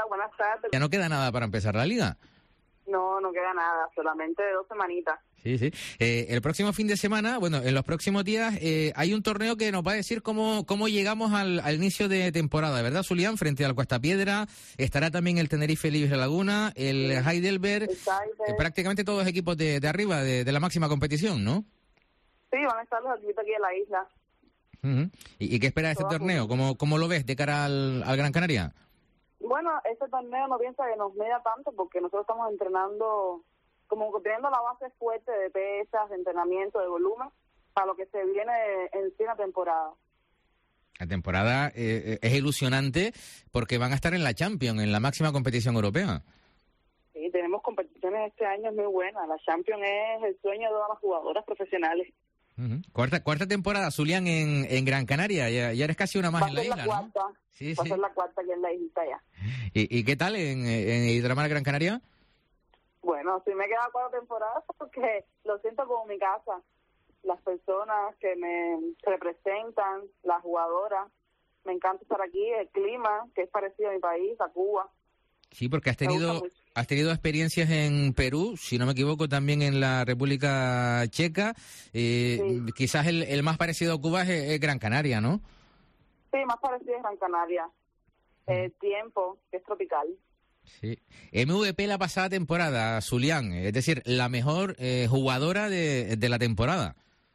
buenas tardes. Ya no queda nada para empezar la liga. No queda nada, solamente 2 semanitas. Sí. El próximo fin de semana, bueno, en los próximos días, hay un torneo que nos va a decir cómo llegamos al inicio de temporada, ¿verdad, Zulián? Frente al Cuesta Piedra, estará también el Tenerife Libre Laguna, el Heidelberg, prácticamente todos los equipos de arriba, de la máxima competición, ¿no? Sí, van a estar los equipos aquí en la isla. Uh-huh. ¿Y qué espera de este torneo? ¿Cómo lo ves de cara al Gran Canaria? Bueno, este torneo no piensa que nos media tanto porque nosotros estamos entrenando, como teniendo la base fuerte de pesas, de entrenamiento, de volumen, para lo que se viene en sí la temporada. La temporada es ilusionante porque van a estar en la Champions, en la máxima competición europea. Sí, tenemos competiciones este año muy buenas. La Champions es el sueño de todas las jugadoras profesionales. Uh-huh. Cuarta temporada, Zulián, en Gran Canaria. Ya eres casi una más en la isla, ¿no? Va a ser la cuarta aquí en la isla ya. ¿Y qué tal en Hidramar Gran Canaria? Bueno, sí me he quedado 4 temporadas porque lo siento como mi casa. Las personas que me representan, las jugadoras, me encanta estar aquí, el clima, que es parecido a mi país, a Cuba. Sí, porque has tenido experiencias en Perú, si no me equivoco, también en la República Checa. Sí. Quizás el más parecido a Cuba es Gran Canaria, ¿no? Sí, más parecido es Gran Canaria. El tiempo, que es tropical. Sí. MVP la pasada temporada, Zulián, es decir, la mejor jugadora de la temporada.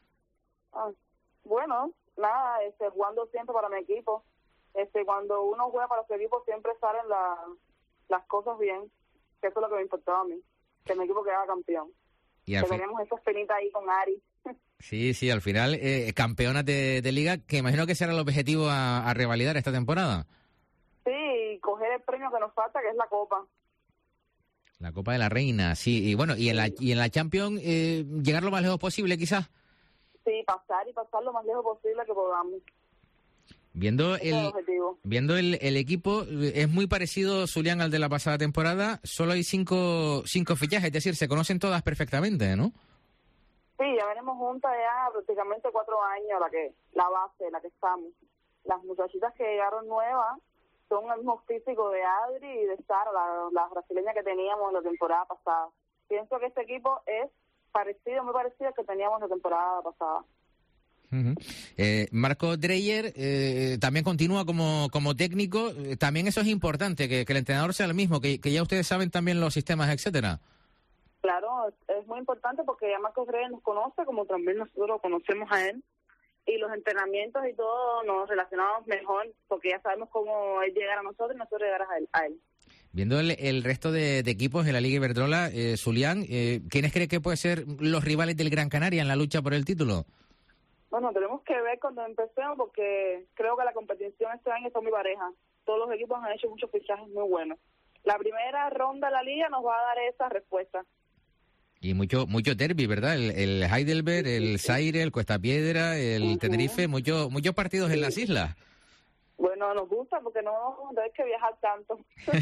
Bueno, nada, jugando siempre para mi equipo. Cuando uno juega para su equipo siempre salen las cosas bien, que eso es lo que me importaba a mí, que mi equipo quedara campeón. Y que tenemos esa espinita ahí con Ari. Sí, al final campeonas de liga, que imagino que será el objetivo a revalidar esta temporada. Sí, coger el premio que nos falta, que es la Copa. La Copa de la Reina, sí. Y bueno, y en la Champions llegar lo más lejos posible, quizás. Sí, pasar lo más lejos posible que podamos. Viendo el equipo, es muy parecido, Zulián, al de la pasada temporada. Solo hay cinco fichajes, es decir, se conocen todas perfectamente, ¿no? Sí, ya venimos juntas ya prácticamente 4 años, la base, la que estamos. Las muchachitas que llegaron nuevas son el mismo físico de Adri y de Sara, la brasileña que teníamos en la temporada pasada. Pienso que este equipo es muy parecido al que teníamos en la temporada pasada. Uh-huh. Marco Dreyer también continúa como técnico. También eso es importante, que el entrenador sea el mismo, que ya ustedes saben también los sistemas, etcétera. Claro, es muy importante porque ya Marco Dreyer nos conoce, como también nosotros lo conocemos a él, y los entrenamientos y todo nos relacionamos mejor porque ya sabemos cómo él llegar a nosotros y nosotros llegar a él. Viendo el resto de equipos de la Liga Iberdrola, Zulián, ¿quiénes cree que pueden ser los rivales del Gran Canaria en la lucha por el título? Bueno, tenemos que ver cuando empecemos porque creo que la competición este año está muy pareja. Todos los equipos han hecho muchos fichajes muy buenos. La primera ronda de la liga nos va a dar esa respuesta. Y mucho derbi, ¿verdad? El Heidelberg, el Zaire, el Cuesta Piedra, el Tenerife, muchos partidos en las islas. Bueno, nos gusta porque no hay que viajar tanto.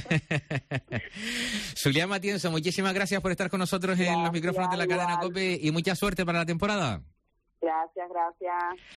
Zulián Matienzo, muchísimas gracias por estar con nosotros en los micrófonos de la cadena COPE y mucha suerte para la temporada. Gracias.